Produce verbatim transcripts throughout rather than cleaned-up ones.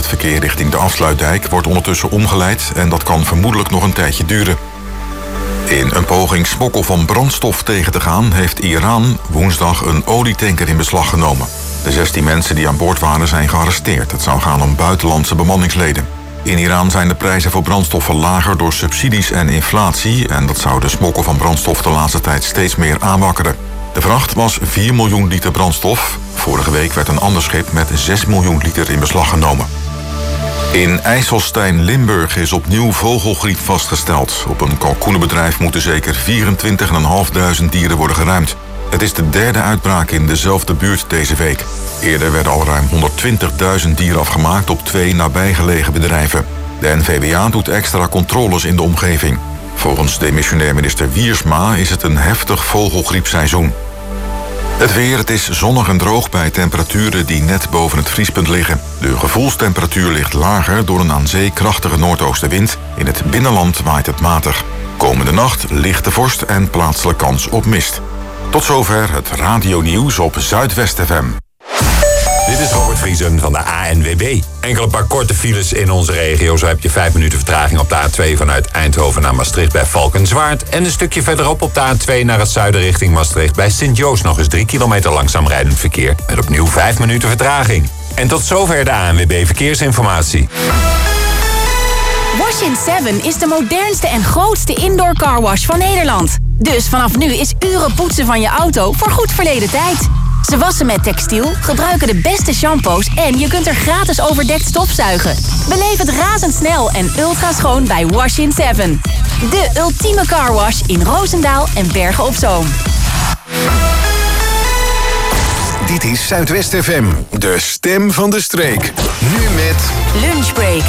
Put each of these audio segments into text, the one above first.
Het verkeer richting de Afsluitdijk wordt ondertussen omgeleid en dat kan vermoedelijk nog een tijdje duren. In een poging smokkel van brandstof tegen te gaan heeft Iran woensdag een olietanker in beslag genomen. De zestien mensen die aan boord waren zijn gearresteerd. Het zou gaan om buitenlandse bemanningsleden. In Iran zijn de prijzen voor brandstoffen lager door subsidies en inflatie en dat zou de smokkel van brandstof de laatste tijd steeds meer aanwakkeren. De vracht was vier miljoen liter brandstof. Vorige week werd een ander schip met zes miljoen liter in beslag genomen. In IJsselstein-Limburg is opnieuw vogelgriep vastgesteld. Op een kalkoenenbedrijf moeten zeker vierentwintigduizend vijfhonderd dieren worden geruimd. Het is de derde uitbraak in dezelfde buurt deze week. Eerder werden al ruim honderdtwintigduizend dieren afgemaakt op twee nabijgelegen bedrijven. De N V W A doet extra controles in de omgeving. Volgens demissionair minister Wiersma is het een heftig vogelgriepseizoen. Het weer, het is zonnig en droog bij temperaturen die net boven het vriespunt liggen. De gevoelstemperatuur ligt lager door een aan zee krachtige noordoostenwind. In het binnenland waait het matig. Komende nacht lichte vorst en plaatselijk kans op mist. Tot zover het radionieuws op Zuidwest F M. Dit is Robert Vriesen van de A N W B. Enkele paar korte files in onze regio. Zo heb je vijf minuten vertraging op de A twee vanuit Eindhoven naar Maastricht bij Valkenswaard. En een stukje verderop op de A twee naar het zuiden richting Maastricht bij Sint-Joost nog eens drie kilometer langzaam rijdend verkeer. Met opnieuw vijf minuten vertraging. En tot zover de A N W B Verkeersinformatie. Wash in Seven is de modernste en grootste indoor carwash van Nederland. Dus vanaf nu is uren poetsen van je auto voor goed verleden tijd. Ze wassen met textiel, gebruiken de beste shampoos en je kunt er gratis overdekt stofzuigen. Beleef het razendsnel en ultra schoon bij Wash in Seven. De ultieme carwash in Roosendaal en Bergen op Zoom. Dit is Zuidwest F M, de stem van de streek. Nu met Lunchbreak.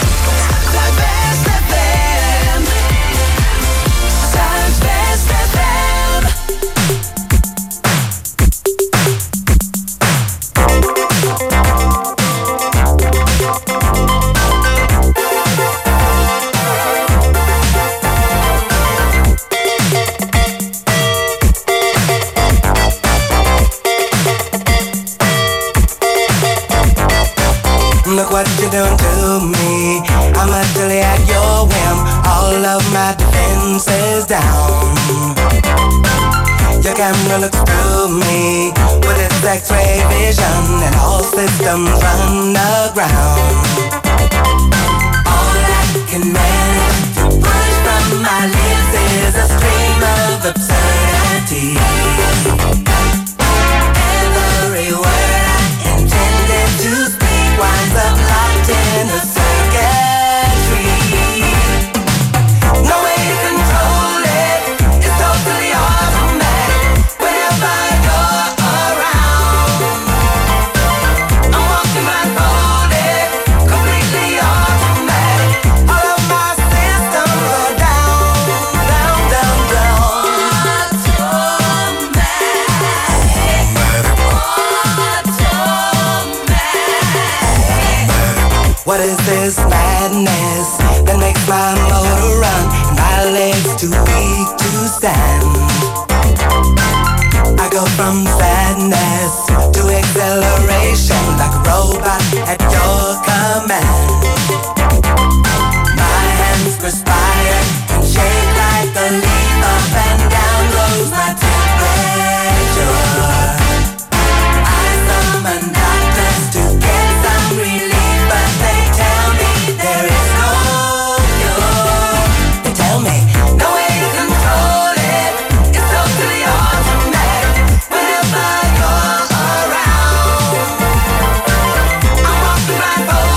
Look what you done to me. I'm utterly at your whim. All of my defenses down. Your camera looks through me with its X-ray vision, and all systems run aground. All I can manage to push from my lips is a stream of absurdity. Every word I intended to speak winds up locked in a circuitry. No way to control it, it's totally automatic. Whenever you're around, I'm walking blindfolded, completely automatic. All of my systems are down, down, down, down. Automatic. What is this madness that makes my motor run and my legs too weak to stand? I go from sadness to acceleration like a robot at your command. My hands perspire and shake like a leaf. Up and down goes my temperature. I summon doctors to get some relief, but they tell me there is no cure. They tell me no way to control it, it's totally automatic. Whenever you're around, I'm walking blindfolded.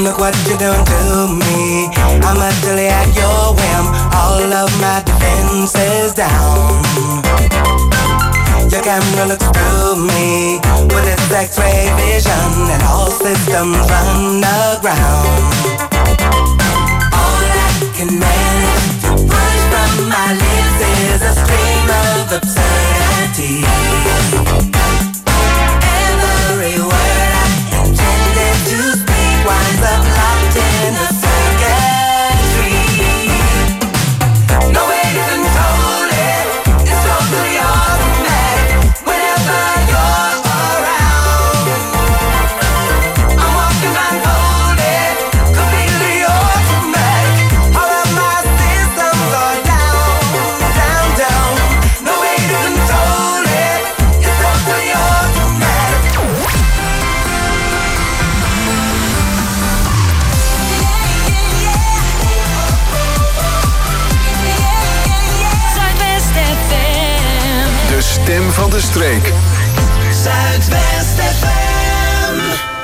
look what you're doing to me. I'm utterly at your whim. All of my defenses down. Your camera looks through me with its X-ray vision, and all systems run aground. All I can manage to push from my lips is a stream of absurdity. Every word I intended to speak winds up locked in the circuitry. No way to control it, it's totally automatic. Whenever you're around, I'm walking blindfolded, completely automatic. All of my systems are down, down, down. No way to control it, it's totally automatic. Zuidwest F M. De stem van de streek. Zuidwest F M.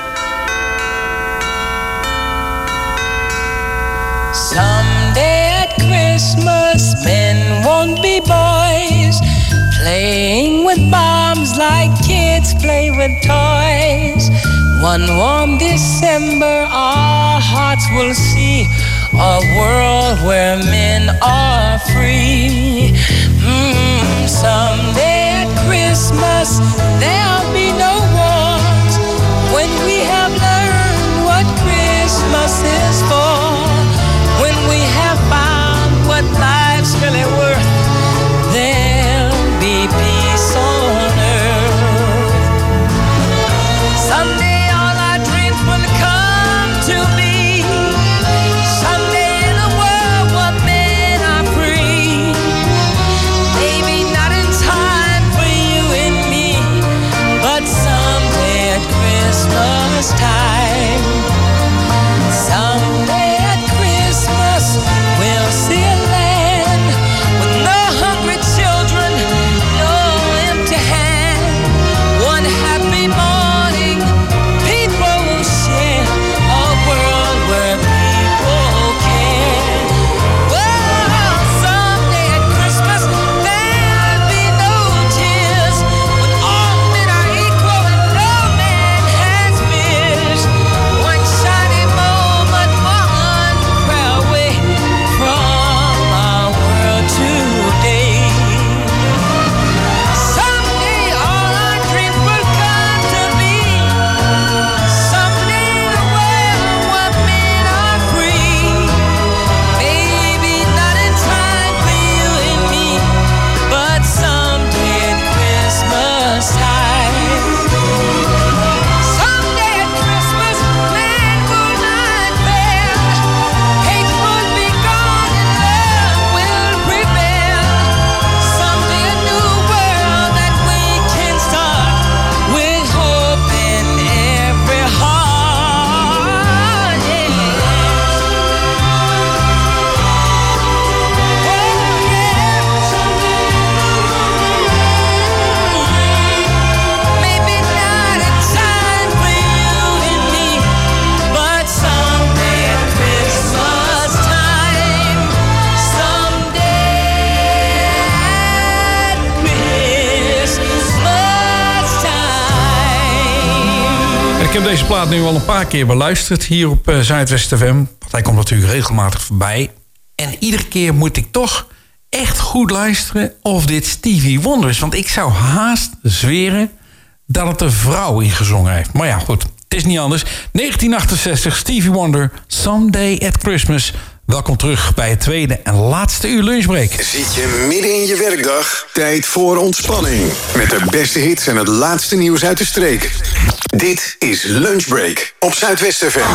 Someday at Christmas, men won't be boys, playing with bombs like kids play with toys. One warm December, our hearts will see a world where men are free. Mm, someday at Christmas, there'll be no wars when we have learned what Christmas is for. When we have found what life's really worth, there'll be peace on earth. Someday all our dreams will come to be. Someday in a world where men are free. Maybe not in time for you and me, but someday at Christmas time. Someday at Christmas we'll see a land with no hungry children, no empty hand. One happy morning, people will share a world where people care. Well, someday at Christmas there'll be no tears, when all men are equal and no man has fears. One shining moment, one prayer away from our world today. Someday all our dreams will come to be. Someday in a world where men are free. Maybe not in time for you and me, but someday at Christmas time. Someday at Christmas, man will not fail. Hate will be gone and love will prevail. Someday a new world that we can start with hope in every heart. Yeah. Maybe not in time for you and me, but someday at Christmas time. Someday at Christmas time. En ik heb deze plaat nu al een paar keer beluisterd hier op uh, Zuidwest F M. Want hij komt natuurlijk regelmatig voorbij. En iedere keer moet ik toch echt goed luisteren of dit Stevie Wonder is. Want ik zou haast zweren dat het een vrouw ingezongen heeft. Maar ja, goed. Het is niet anders. negentien achtenzestig, Stevie Wonder, Someday at Christmas. Welkom terug bij het tweede en laatste uur lunchbreak. Zit je midden in je werkdag? Tijd voor ontspanning. Met de beste hits en het laatste nieuws uit de streek. Dit is Lunchbreak op Zuidwest F M.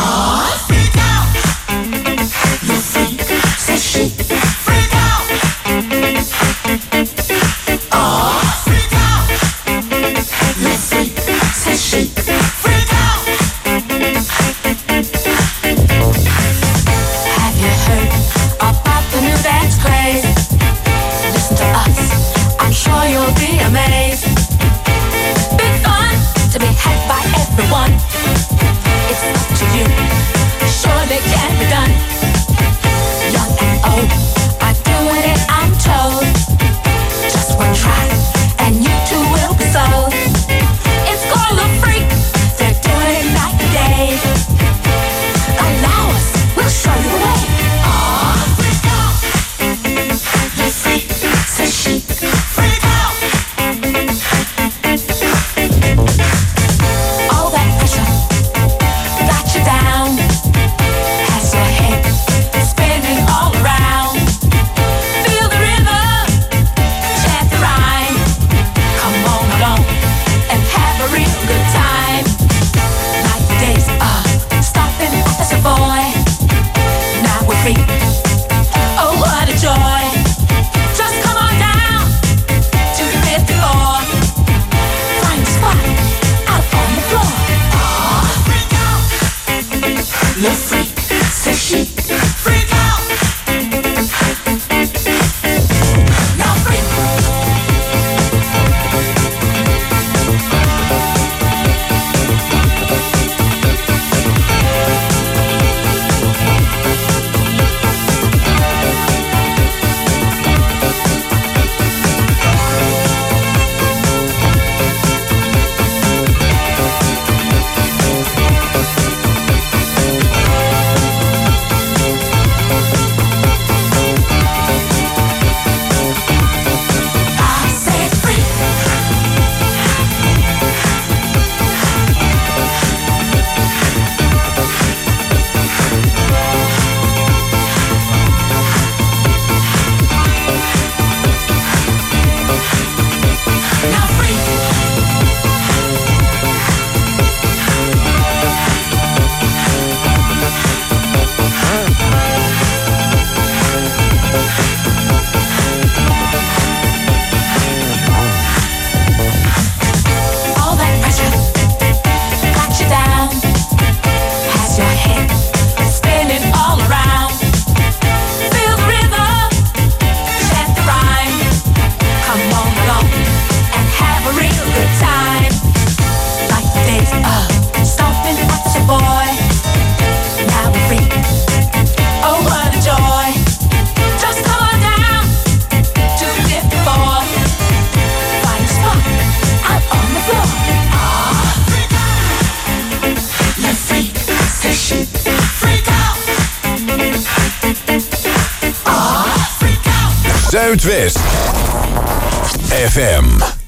Big fun to be had by everyone. It's up to you. Show Zuidwest F M.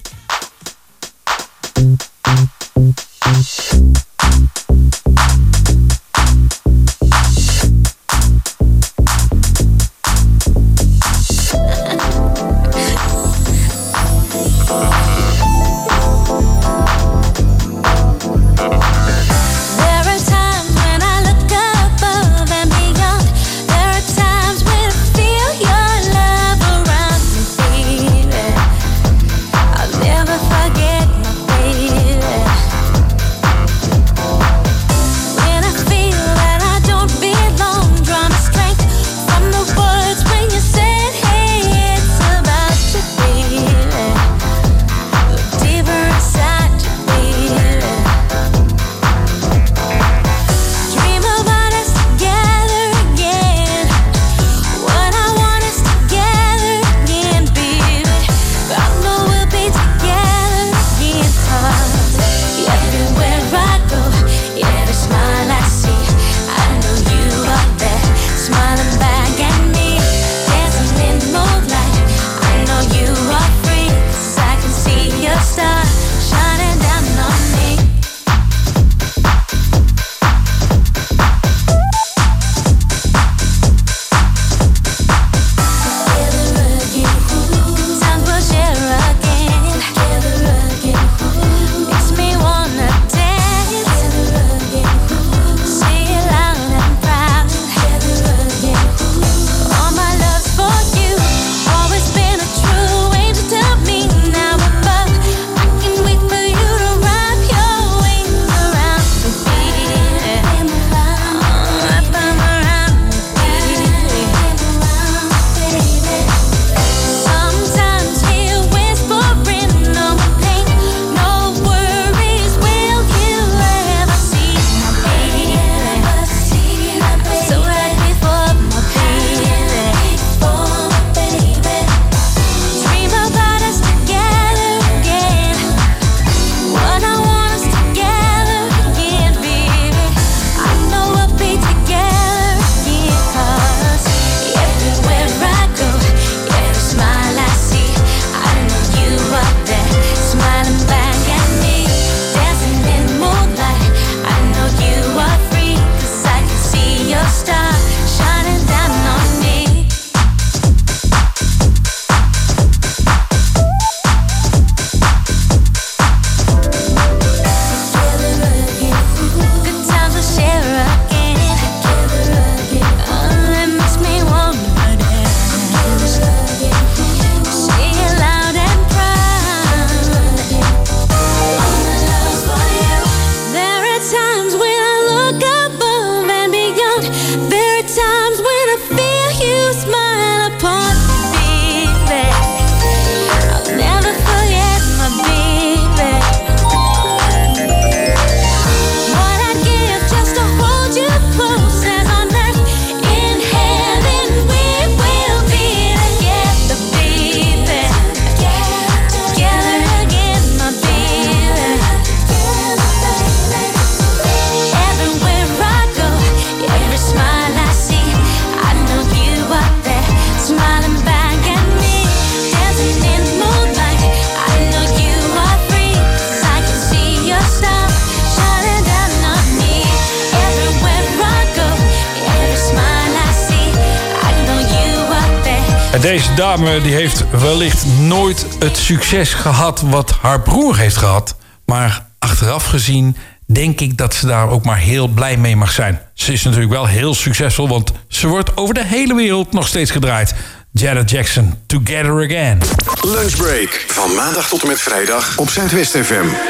Deze dame die heeft wellicht nooit het succes gehad wat haar broer heeft gehad. Maar achteraf gezien denk ik dat ze daar ook maar heel blij mee mag zijn. Ze is natuurlijk wel heel succesvol, want ze wordt over de hele wereld nog steeds gedraaid. Janet Jackson, Together Again. Lunchbreak, van maandag tot en met vrijdag op Zuidwest F M. If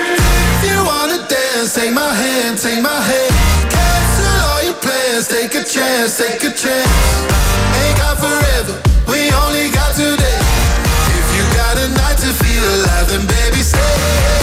you wanna dance, take my hand, take my hand. Cancel all your plans, take a chance, take a chance. Ain't got forever, we only got today. If you got a night to feel alive, then baby say.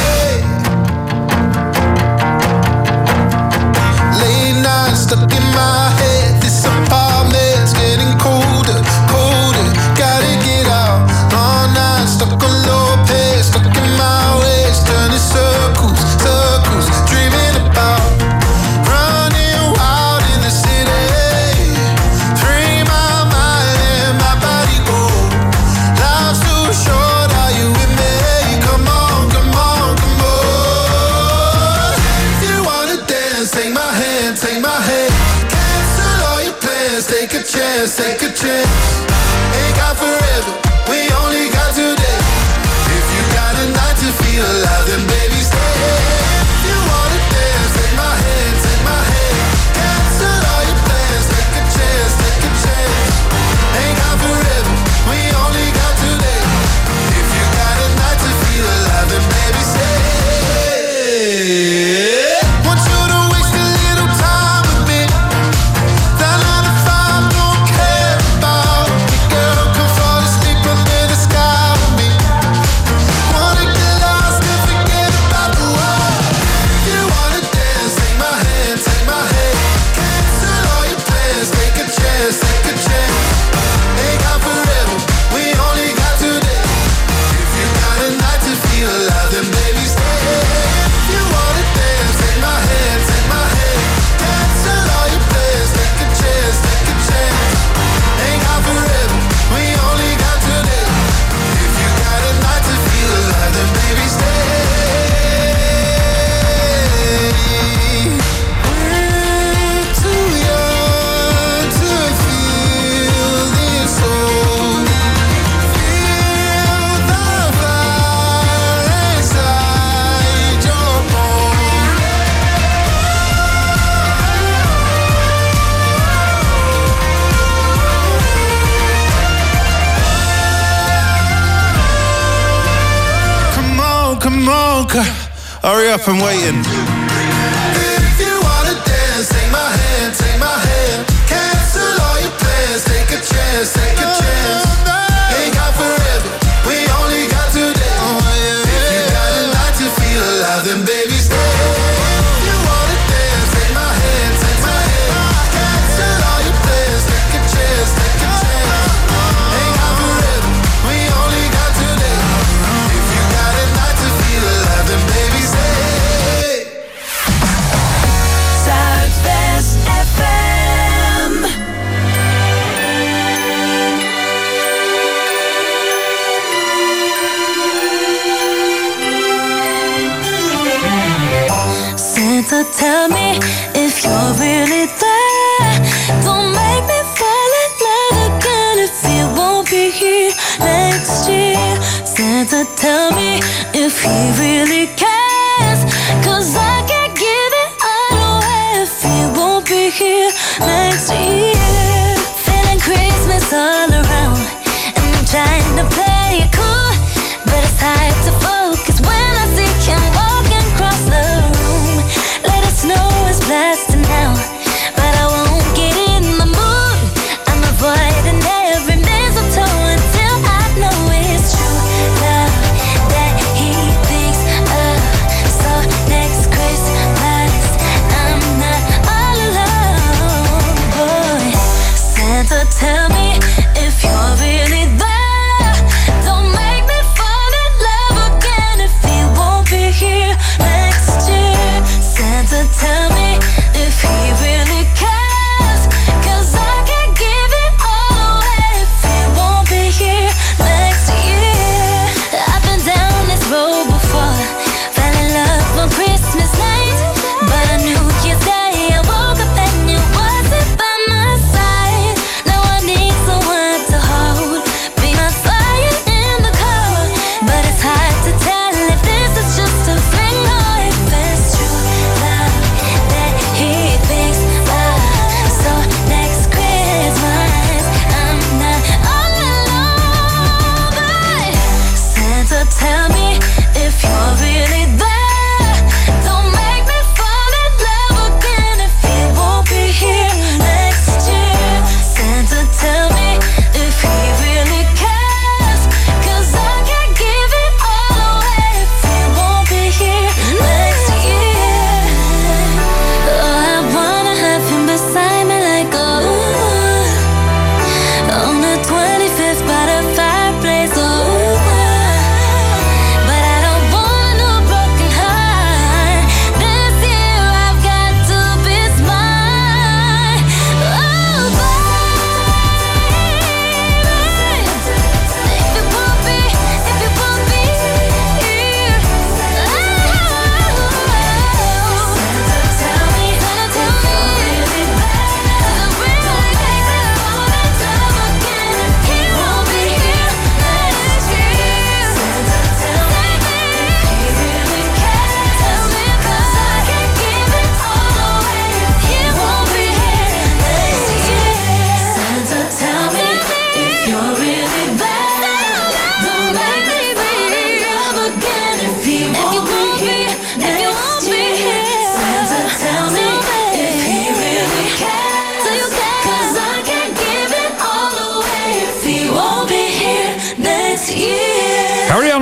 Late night stuck in my head, this apartment's getting colder, colder. Gotta get out, all night stuck on low pace, stuck in my ways, turning circles, circles, dreaming about running wild in the city. Free my mind and my body go. a chance, take a chance. Ain't got forever, we only got today. If you got a night to feel alive, then baby stay. If you wanna dance, take my hand, take my hand. Cancel all your plans, take a chance, take a chance. Ain't got forever, we only got today. If you got a night to feel alive, then baby stay. Want you to waste a little time with me. That nine to five don't care about me. Girl, come fall asleep under the sky with me. Wanna get lost and forget about the world. If you wanna dance, take my hand, take my hand. Cancel all your plans, take a chance, take a chance. Ain't got forever, we only got today. If you got a night to feel alive, then baby stay. If you wanna dance, take my hand, take my hand. Cancel all your plans, take a chance, take a chance. Ain't got forever, we only got today. If you got a night to feel alive, then baby stay. We're too young to feel this old. Feel the fire inside your bones. Come on, come on, c- hurry up, I'm waiting. If you wanna dance, take my hand, take my hand. Cancel all your plans, take a chance, take a chance. Ain't got forever, we only got today. If you got a night to feel alive, then baby stay. If you wanna dance, take my hand, take my hand. Cancel all your plans, take a chance, take a chance. Ain't got forever, we only got today. If you got a night to feel alive, then baby stay. Zuidwest F M. Santa, tell me if you're really there. Don't make me fall in love again if you won't be here next year. Santa, tell me if he really cares. Cause I can't give it all away if he won't be here next year. Feeling Christmas all around, and I'm trying to play it cool, but it's hard to focus when I see him walking across the room. Let us know it's blasting now, but I won't get in the mood. I'm avoiding every mistletoe until I know it's true love that he thinks of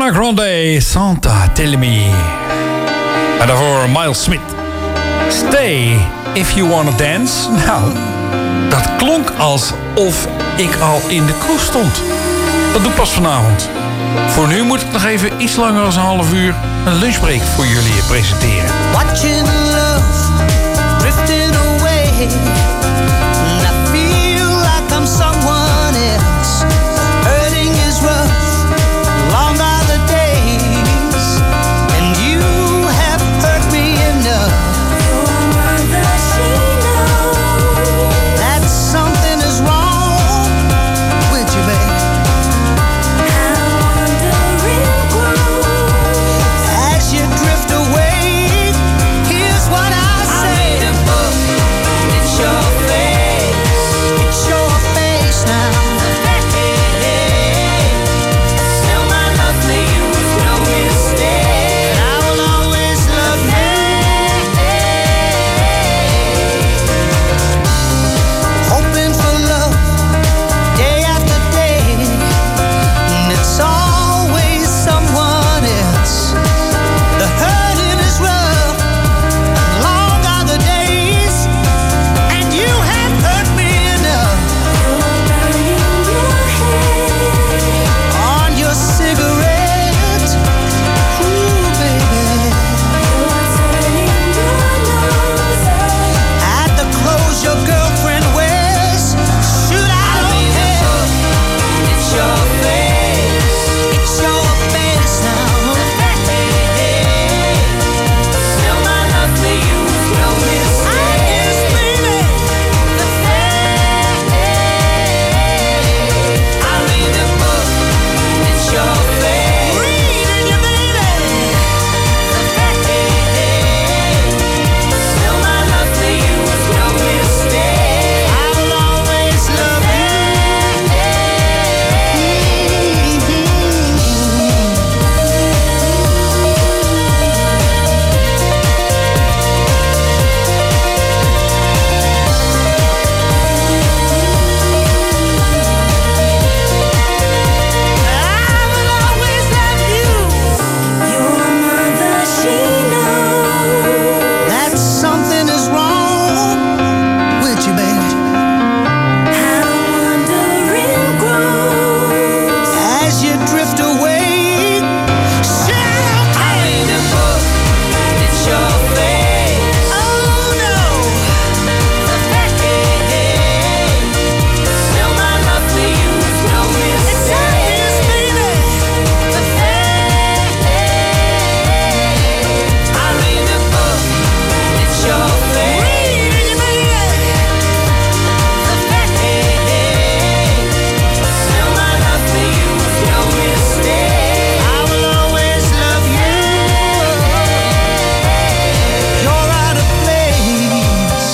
Ariana Grande, Santa Tell Me. En daarvoor Miles Smith. Stay If You Wanna Dance. Nou, dat klonk alsof ik al in de kroeg stond. Dat doe ik pas vanavond. Voor nu moet ik nog even iets langer dan een half uur een lunchbreak voor jullie presenteren. Watching love drifting away, and I feel like I'm someone else. Hurting is rough, long are the days, and you have hurt me enough. Your mother, she knows that something is wrong with you, babe. As you drift away, here's what I say. It's your face, it's your face now. Still my love for you is no mistake. I will always love you. Hoping for love day after day, and it's always someone else. The hurting is rough, long are the days, and you have hurt me enough. On your cigarette, ooh baby. At the clothes your girlfriend wears, shoot I don't care. It's your face, it's your face now. Still my love for you is no mistake. I guess, baby, the face. I read the book, it's your face. Reading you, baby. The face. Still my love for you is no mistake. I will always love you. I will always love you. Your mother, she knows that something is wrong with you, baby. How wondering grows as you drift away. Shout, I read the book, it's your face. Oh no, the face. Still my love for you is no mistake. It's baby, the face. I read the book, it's your face. Reading you, baby. The face. Still my love for you is no mistake. I will always love you. You're out of place.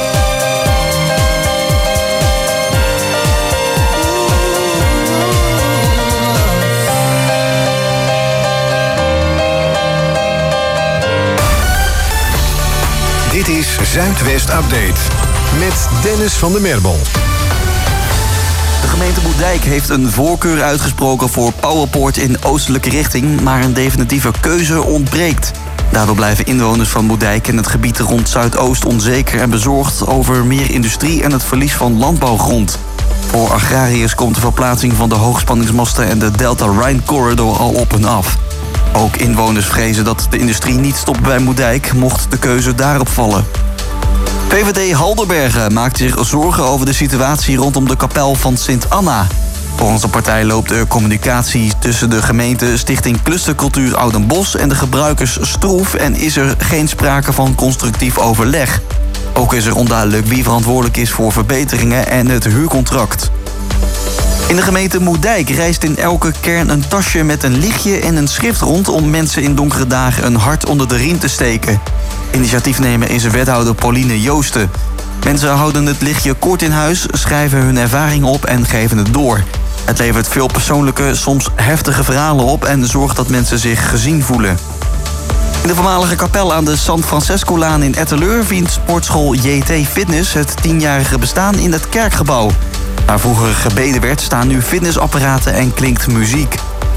Dit is Zuidwest Update met Dennis van der Merbel. De gemeente Moerdijk heeft een voorkeur uitgesproken voor Powerpoort in oostelijke richting, maar een definitieve keuze ontbreekt. Daardoor blijven inwoners van Moerdijk en het gebied rond Zuidoost onzeker en bezorgd over meer industrie en het verlies van landbouwgrond. Voor agrariërs komt de verplaatsing van de hoogspanningsmasten en de Delta Rhine Corridor al op hun af. Ook inwoners vrezen dat de industrie niet stopt bij Moerdijk, mocht de keuze daarop vallen. V V D Halderbergen maakt zich zorgen over de situatie rondom de kapel van Sint Anna. Volgens de partij loopt er communicatie tussen de gemeente Stichting Clustercultuur Oudenbosch en de gebruikers stroef en is er geen sprake van constructief overleg. Ook is er onduidelijk wie verantwoordelijk is voor verbeteringen en het huurcontract. In de gemeente Moerdijk reist in elke kern een tasje met een lichtje en een schrift rond om mensen in donkere dagen een hart onder de riem te steken. Initiatiefnemer is wethouder Pauline Joosten. Mensen houden het lichtje kort in huis, schrijven hun ervaringen op en geven het door. Het levert veel persoonlijke, soms heftige verhalen op en zorgt dat mensen zich gezien voelen. In de voormalige kapel aan de San Francesco-laan in Etteleur viert sportschool J T Fitness het tienjarige bestaan in het kerkgebouw. Waar vroeger gebeden werd, staan nu fitnessapparaten en klinkt muziek.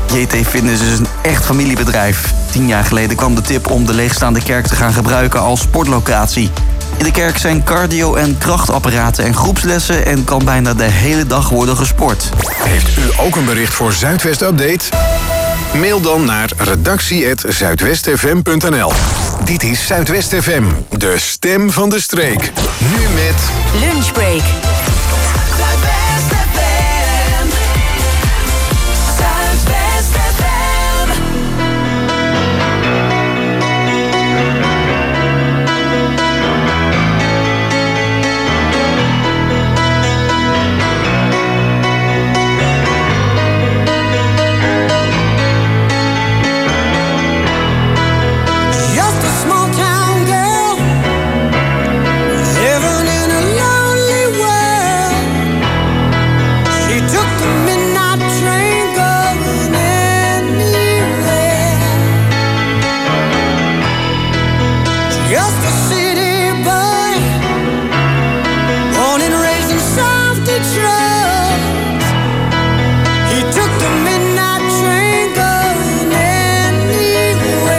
J T Fitness is een echt familiebedrijf. Tien jaar geleden kwam de tip om de leegstaande kerk te gaan gebruiken als sportlocatie. In de kerk zijn cardio- en krachtapparaten en groepslessen en kan bijna de hele dag worden gesport. Heeft u ook een bericht voor Zuidwest Update? Mail dan naar redactie apenstaartje zuidwest f m punt n l. Dit is Zuidwest F M, de stem van de streek. Nu met Lunchbreak. Zuidwest F M. Zuidwest F M. Just a small town girl living in a lonely world. She took the midnight train going anywhere. Just a city boy, born and raised in South Detroit. He took the midnight train going anywhere.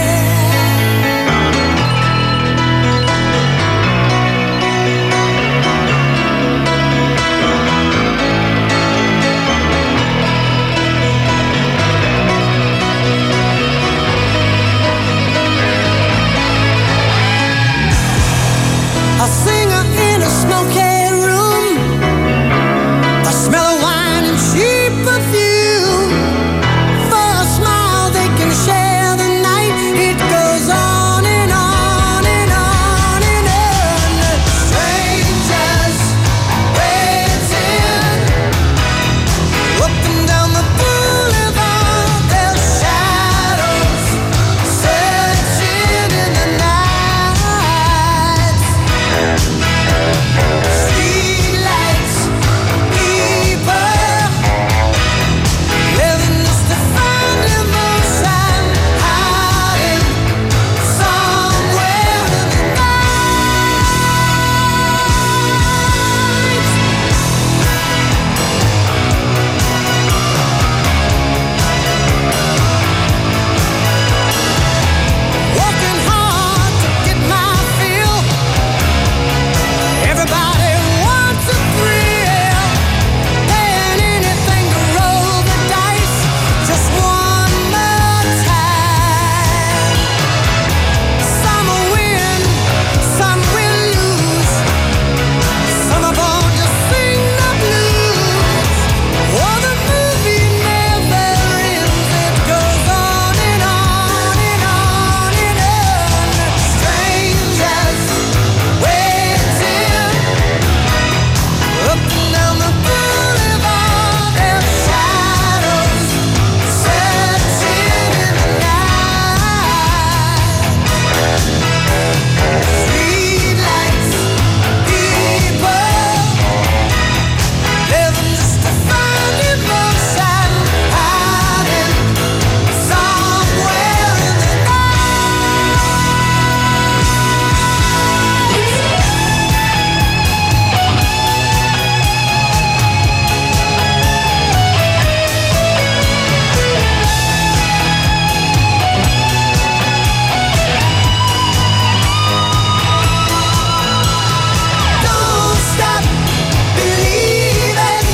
A singer in a smoky room, a smell of wine and cheap perfume. For a smile they can share the night. It goes on and on and on and on. Strangers waiting up and down the boulevard. Their shadows searching in the night. Streetlights, people living just to find emotion, hiding somewhere in the night. Working hard to get my fill. Everybody wants a thrill. Paying anything to roll the dice just one more time. Some will win, some will lose. Some are born to sing the blues. Oh, the movie never ends. It goes on and on and on and on. Strangers waiting up and down the boulevard. Their shadows searching in the night. Streetlights, people living just to find emotion, hiding somewhere in the Don't stop believing.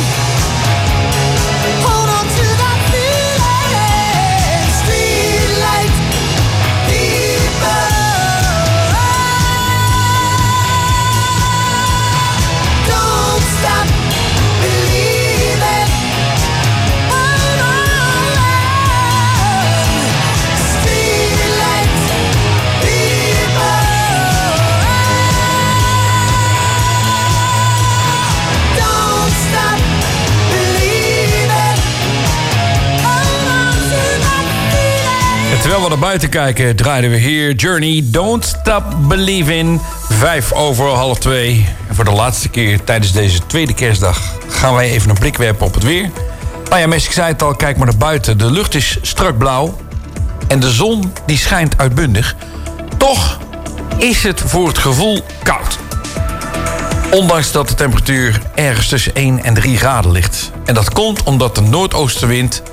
Hold on to that feeling. Streetlight people. Don't stop believing. Hold on. Streetlight people. Don't stop believing. Hold on to that feeling. En terwijl we naar buiten kijken, draaiden we hier Journey, Don't Stop Believing. Vijf over half twee. En voor de laatste keer tijdens deze tweede kerstdag gaan wij even een blik werpen op het weer. Nou ja, mensen, ik zei het al, kijk maar naar buiten. De lucht is strak blauw en de zon die schijnt uitbundig. Toch is het voor het gevoel koud. Ondanks dat de temperatuur ergens tussen één en drie graden ligt. En dat komt omdat de noordoostenwind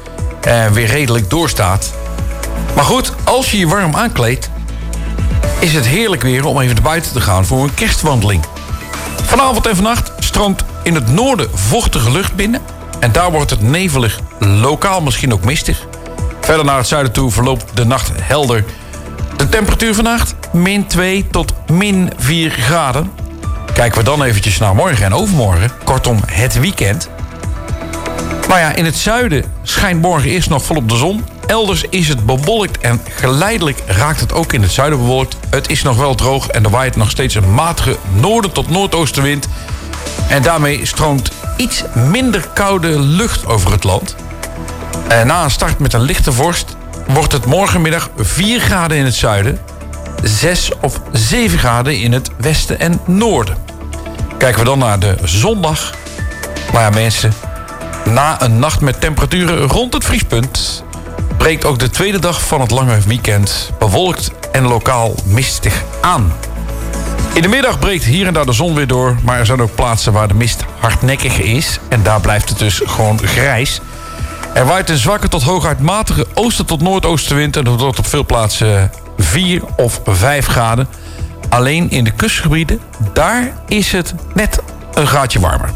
uh, weer redelijk doorstaat. Maar goed, als je je warm aankleedt, is het heerlijk weer om even naar buiten te gaan voor een kerstwandeling. Vanavond en vannacht stroomt in het noorden vochtige lucht binnen. En daar wordt het nevelig, lokaal misschien ook mistig. Verder naar het zuiden toe verloopt de nacht helder. De temperatuur vannacht min twee tot min vier graden. Kijken we dan eventjes naar morgen en overmorgen. Kortom, het weekend. Nou ja, in het zuiden schijnt morgen eerst nog volop de zon. Elders is het bewolkt en geleidelijk raakt het ook in het zuiden bewolkt. Het is nog wel droog en er waait nog steeds een matige noorden tot noordoostenwind. En daarmee stroomt iets minder koude lucht over het land. En na een start met een lichte vorst wordt het morgenmiddag vier graden in het zuiden, zes of zeven graden in het westen en noorden. Kijken we dan naar de zondag. Nou ja, mensen, na een nacht met temperaturen rond het vriespunt breekt ook de tweede dag van het lange weekend bewolkt en lokaal mistig aan. In de middag breekt hier en daar de zon weer door, maar er zijn ook plaatsen waar de mist hardnekkig is en daar blijft het dus gewoon grijs. Er waait een zwakke tot hooguit matige oosten tot noordoostenwind en het wordt op veel plaatsen vier of vijf graden. Alleen in de kustgebieden, daar is het net een graadje warmer.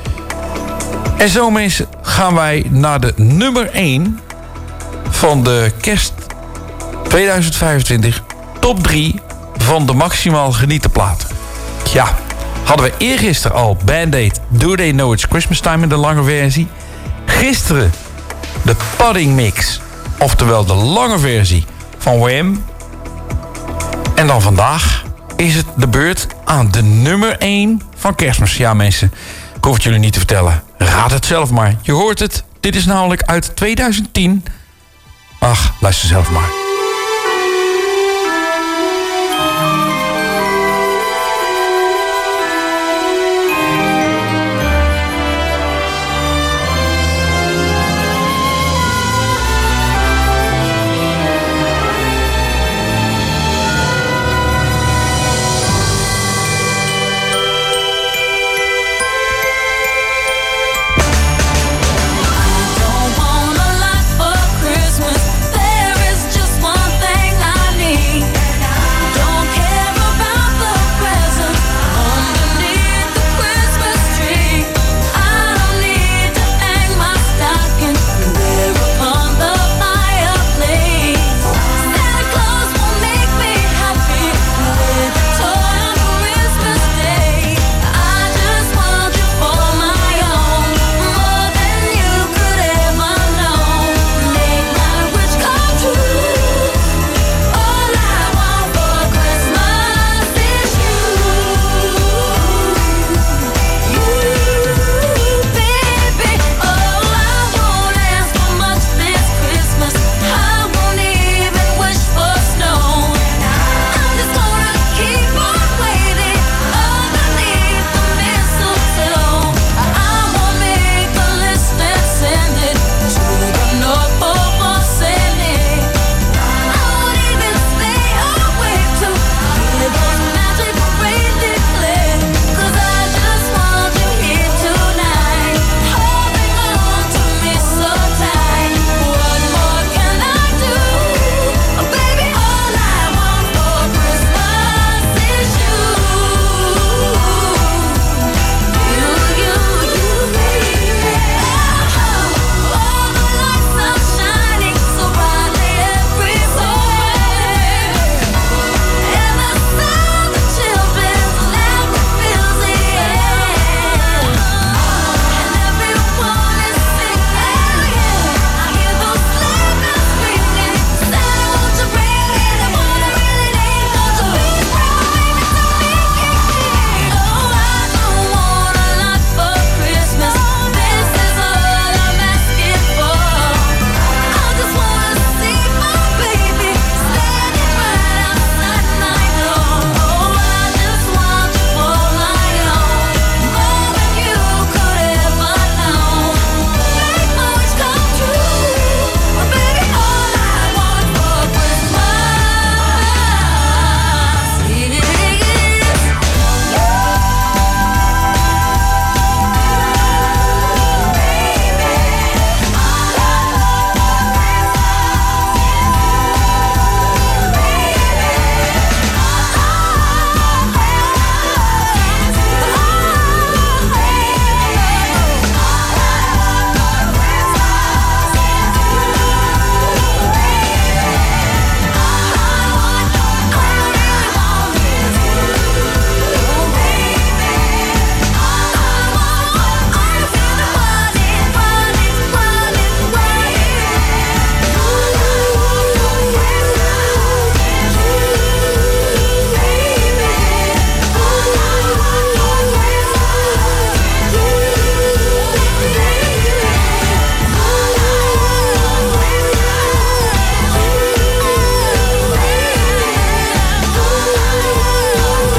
En zo mensen gaan wij naar de nummer één van de kerst tweeduizend vijfentwintig top drie van de maximaal genieten platen. Ja, hadden we eergisteren al Band-Aid Do They Know It's Christmas Time in de lange versie. Gisteren de Pudding Mix, oftewel de lange versie van Wham. En dan vandaag is het de beurt aan de nummer één van Kerstmis. Ja mensen, ik hoef het jullie niet te vertellen. Raad het zelf maar. Je hoort het. Dit is namelijk uit tweeduizend tien. Ach, luister zelf maar. Don't want a lot for Christmas. There is just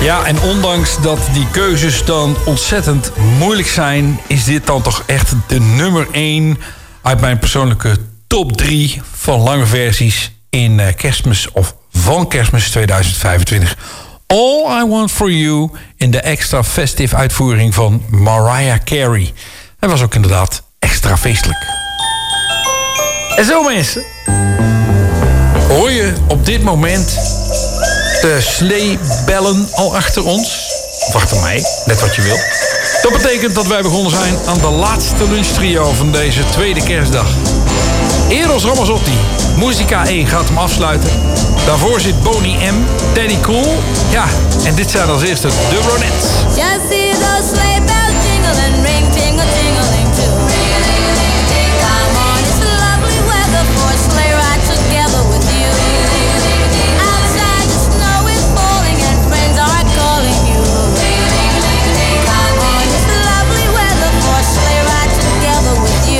Ja, en ondanks dat die keuzes dan ontzettend moeilijk zijn, is dit dan toch echt de nummer één uit mijn persoonlijke top drie van lange versies in uh, Kerstmis of van Kerstmis tweeduizend vijfentwintig. All I Want For You in de extra festive uitvoering van Mariah Carey. Hij was ook inderdaad extra feestelijk. En zo mensen, hoor je op dit moment de sleebellen al achter ons? Of achter mij, net wat je wil. Dat betekent dat wij begonnen zijn aan de laatste lunchtrio van deze tweede kerstdag. Eros Ramazzotti, Musica één gaat hem afsluiten. Daarvoor zit Boney M, Teddy Cool. Ja, en dit zijn als eerste de Ronettes. Just see those sleigh bells jingle and ring, tingle, tingling too. Come on, it's lovely weather for a sleigh ride together with you. Outside the snow is falling and friends are calling you. Come on, it's lovely weather for a sleigh ride together with you.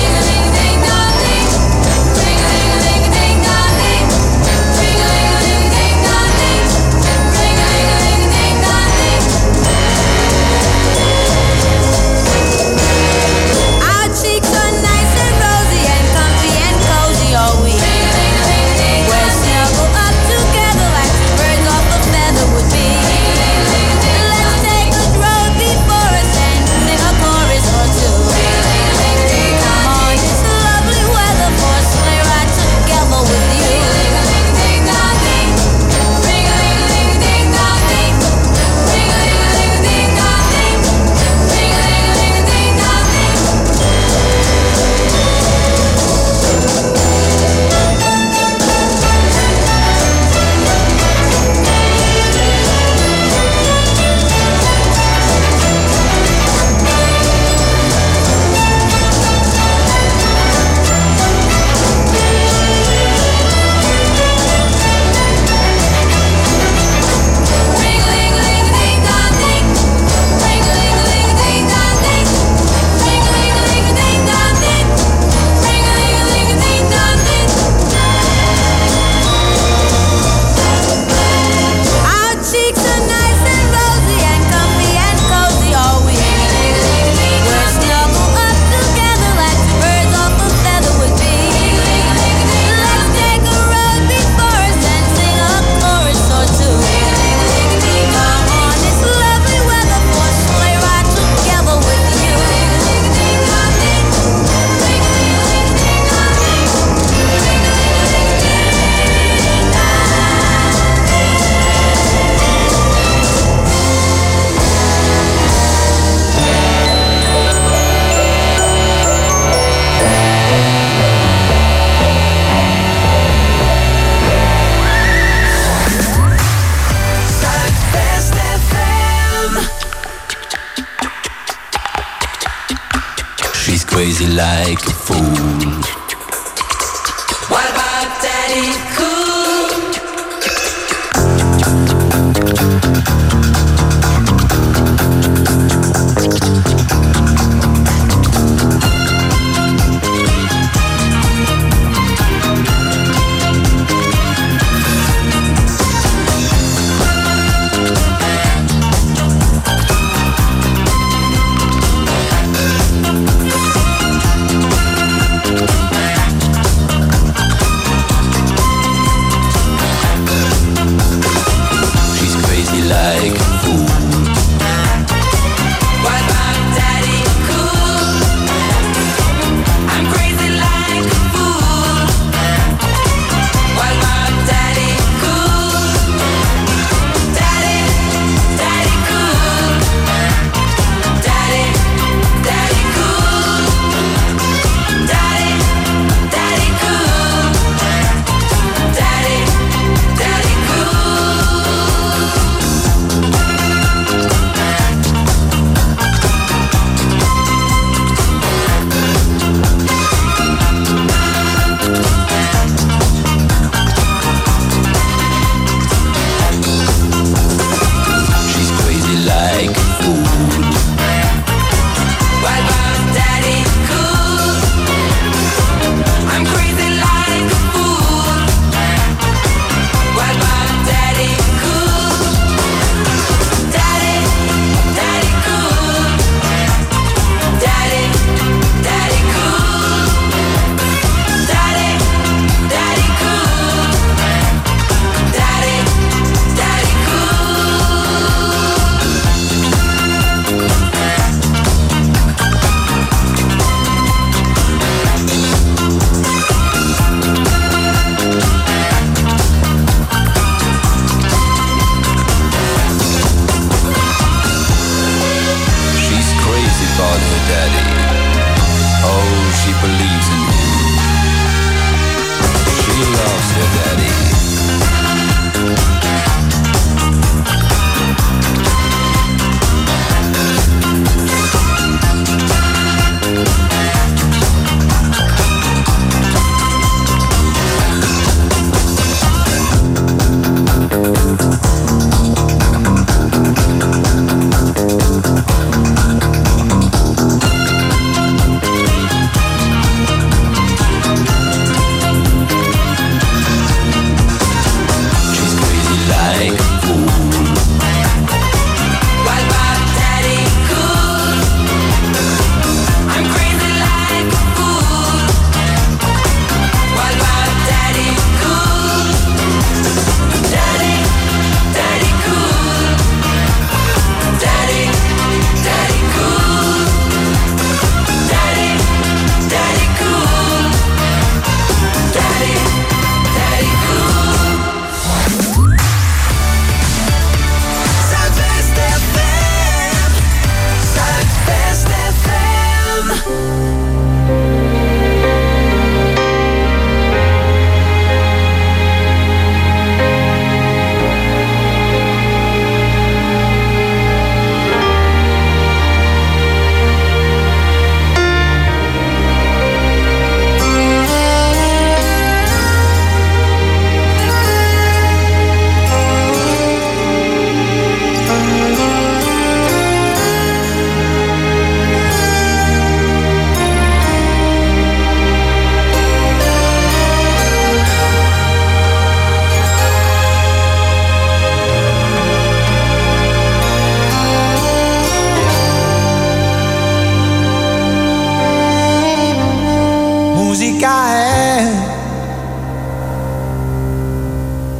Crazy like a fool. What about Daddy Cool?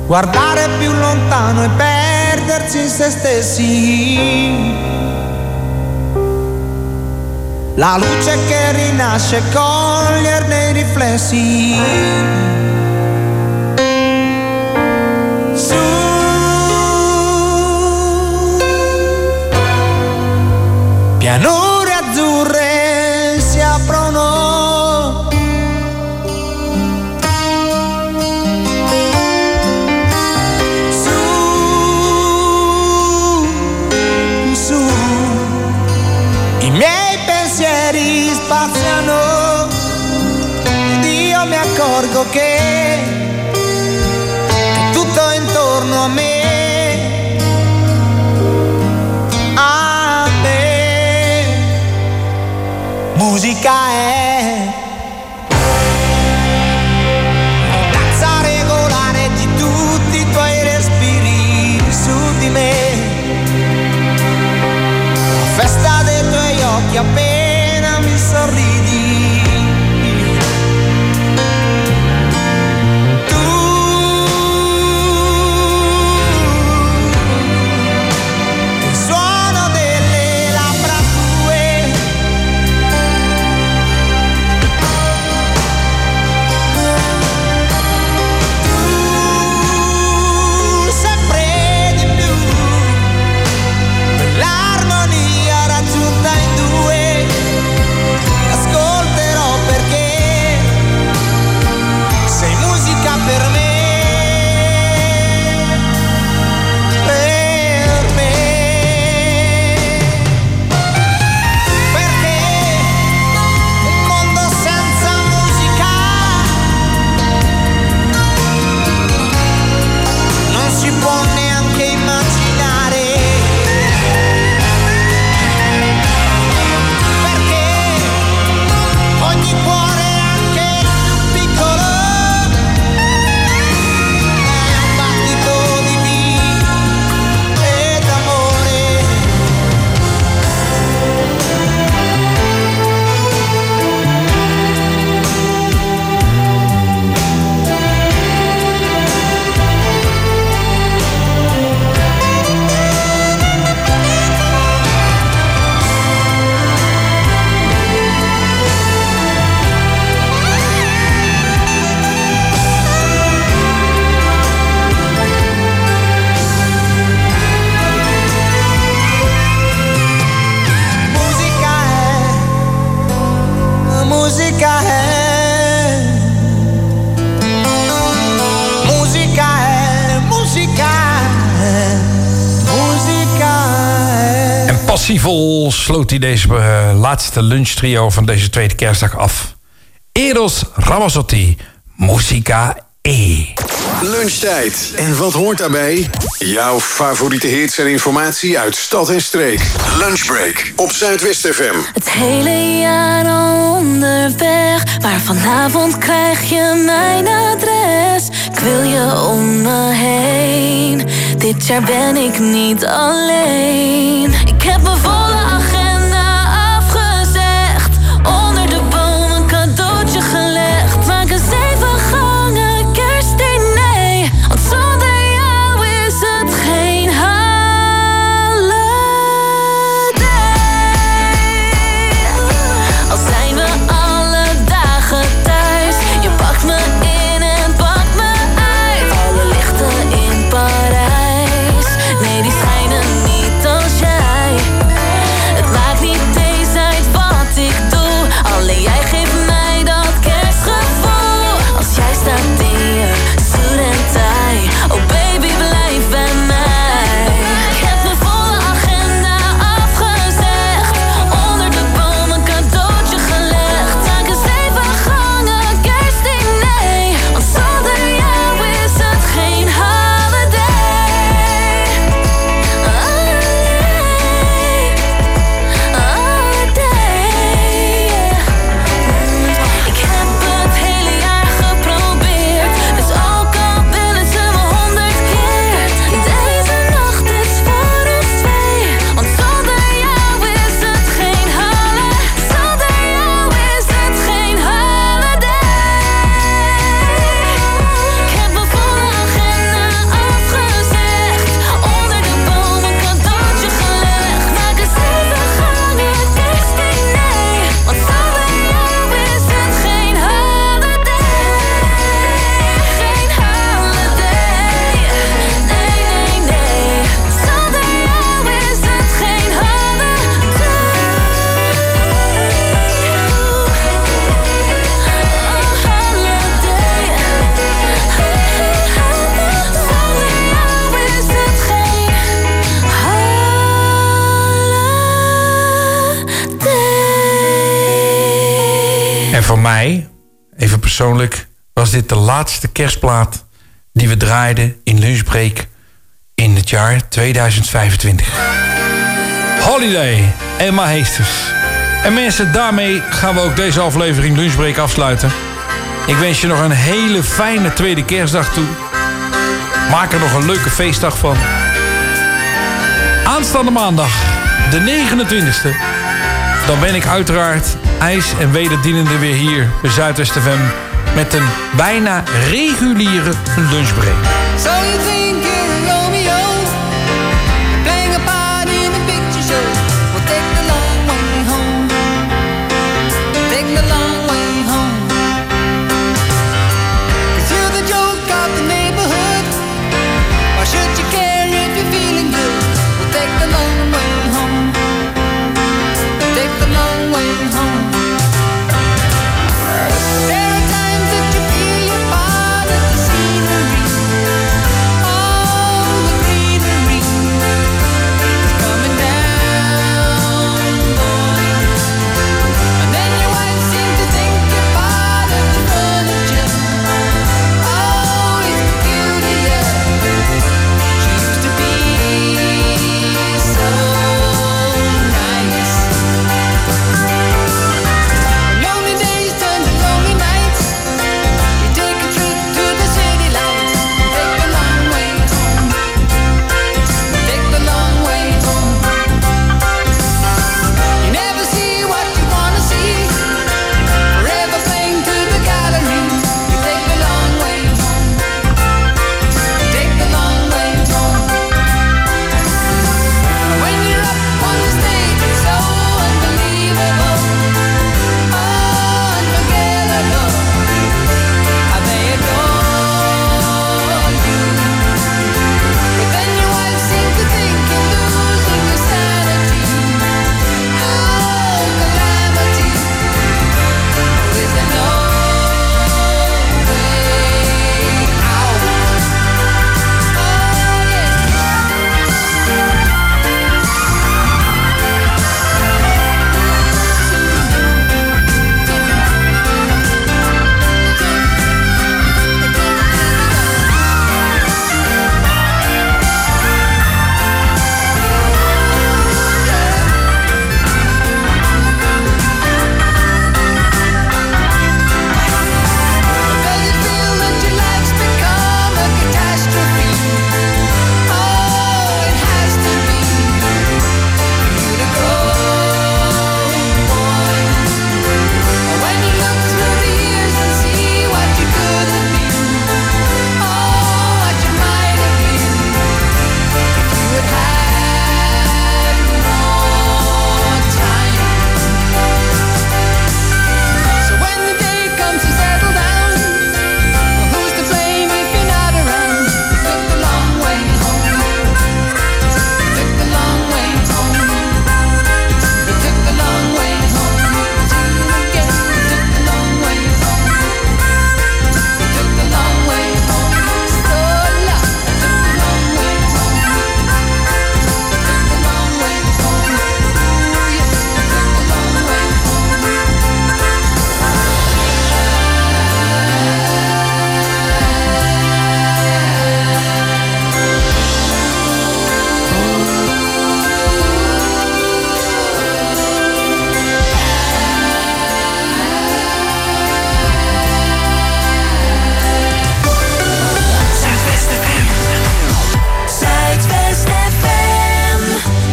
guardare più lontano e perdersi in se stessi. La luce che rinasce, coglierne i riflessi. Su, pianure azzurre si aprono. Su, su, i miei pensieri spaziano ed io mi accorgo che, che tutto intorno a me, a me, musica è. Danza regolare di tutti i tuoi respiri su di me, festa dei tuoi occhi appena mi sorridi. Tu, il suono delle labbra tue, tu sempre di più, l'armonia raggiunta in due, ascolterò perché sei musica per me, per me, perché un mondo senza musica non si può neanche immaginare. Perché ogni cuore, anche il più piccolo, è un battito di vita e d'amore. Musica è, musica è, musica è, musica è. En passievol sloot hij deze uh, laatste lunchtrio van deze tweede kerstdag af. Eros Ramazzotti, Musica E. Lunchtijd. En wat hoort daarbij? Jouw favoriete hits en informatie uit stad en streek. Lunchbreak op Zuidwest F M. Het hele jaar al onderweg, maar vanavond krijg je mijn adres. Ik wil je om me heen, dit jaar ben ik niet alleen. Ik heb een volle agenda afgezegd, onder de boom een cadeautje gelegd. Maak een zeven gangen kerstdiner, want zonder jou is het geen holiday. Al zijn we alle dagen thuis, je pakt me in en pakt me uit. Alle lichten in Parijs, nee die schijnen niet als jij. En voor mij, even persoonlijk, was dit de laatste kerstplaat die we draaiden in Lunchbreak in het jaar tweeduizend vijfentwintig. Holiday, Emma Heesters. En mensen, daarmee gaan we ook deze aflevering Lunchbreak afsluiten. Ik wens je nog een hele fijne tweede kerstdag toe. Maak er nog een leuke feestdag van. Aanstaande maandag, de negenentwintigste... dan ben ik uiteraard ijs en wederdienende weer hier bij Zuidwest F M... met een bijna reguliere lunchbreak. So you think you're Romeo, playing a part in a picture show. Well, take the long way home. Take the long way home. 'Cause you're the joke of the neighborhood. Why should you care if you're feeling good? Well, take the long way home. Take the long way home. There are times that you feel you're part of the scenery. Oh, the greenery is coming down, boy. And then your wife seems to think you're part of the furniture. Oh, it's peculiar. She used to be so nice. Lonely days turn to lonely nights. You take a trip to the city lights. Take the long way home. Take the long way home. You never see what you wanna see. Forever playing to the gallery. You take the long way home. Take the long way home. When you're up on the stage, it's so unbelievable. Unforgettable. How they adore you. But then your wife seems to think you're losing your sanity. Oh, calamity. Is there no way out? Oh, does it feel that your life's become a catastrophe? Oh, it has to be for you to go, boy. When you look through the years and see what you could have been, oh, what you might have been, if you had had more time. So when the day comes to settle down, well, who's to blame if you're not around? You took the long way home. You took the long way home. You took the long way home. See you again. You took the long way home. You took the long way home. Stola. You took the long way home. You took the long way home. Ooh, yes, you took the long way home. Zuidwest F M. Zuidwest F M.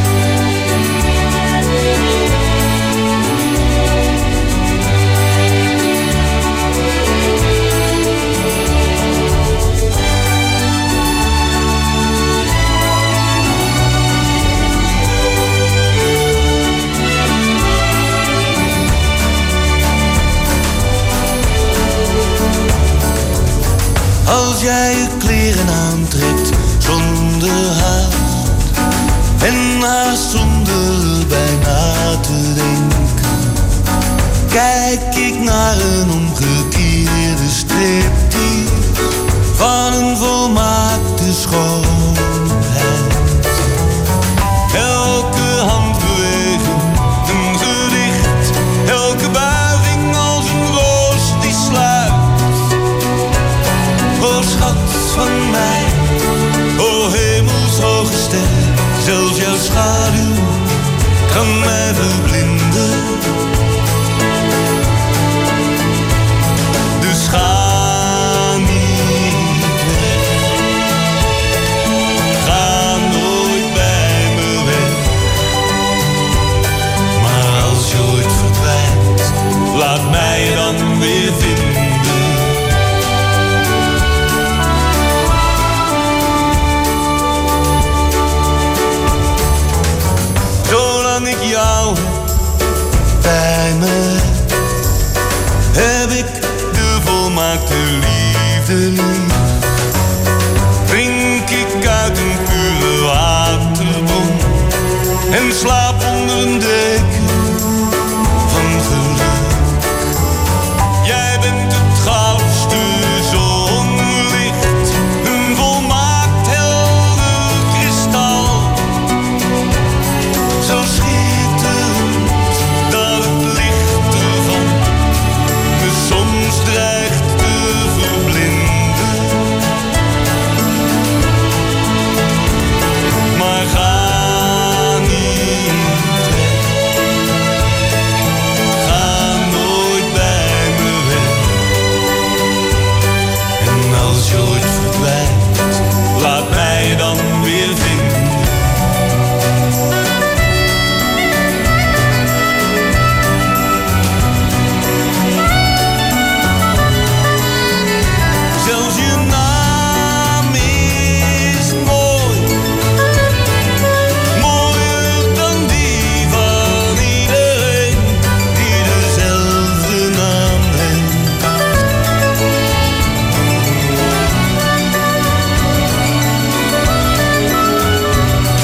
Als jij je kleren aantrekt zonder haast en haast zonder bijna te denken, kijk ik naar een omgekeerde striptease van een volmaakte schoonheid. Elke handbeweging een gedicht, elke buiging als een Zelfs jouw schaduw kan mij verblinden. Dus ga niet weg. Ga nooit bij me weg. Maar als je ooit verdwijnt, laat mij dan weer vinden. Zolang ik jou bij me heb ik de volmaakte liefde lief. Drink ik uit een pure waterbron en slaap onder een deken